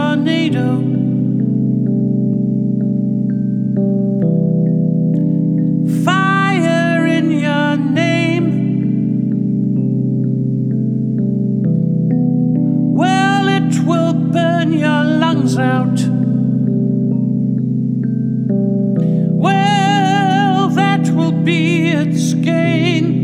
tornado. Fire in your name. Well, it will burn your lungs out. Well, that will be its gain.